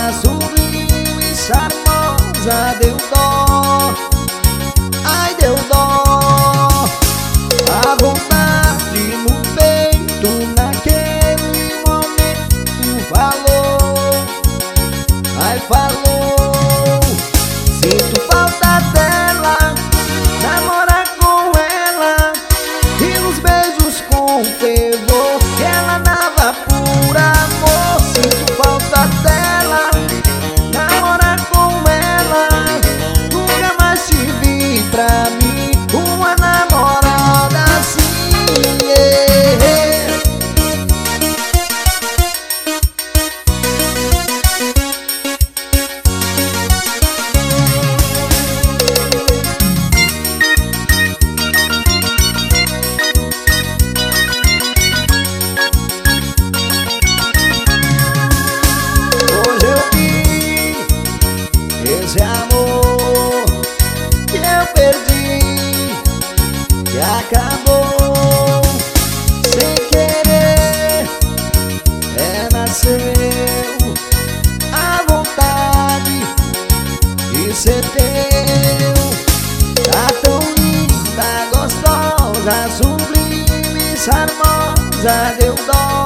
gostosa, sublime e charmosa, deu dó, ai deu dó. A vontade no peito naquele momento falou, ai falou. Sinto falta dela, namorar com ela e nos beijos com fervor que ela dava por amor. Sinto falta dela, namorar com ela, nunca mais te vi pra mim uma namorada assim, yeah. Hoje eu vi esse amor que eu perdi, que acabou sem querer. Nasceu a vontade de ser teu. Tá tão linda, gostosa, sublime, charmosa, deu dó,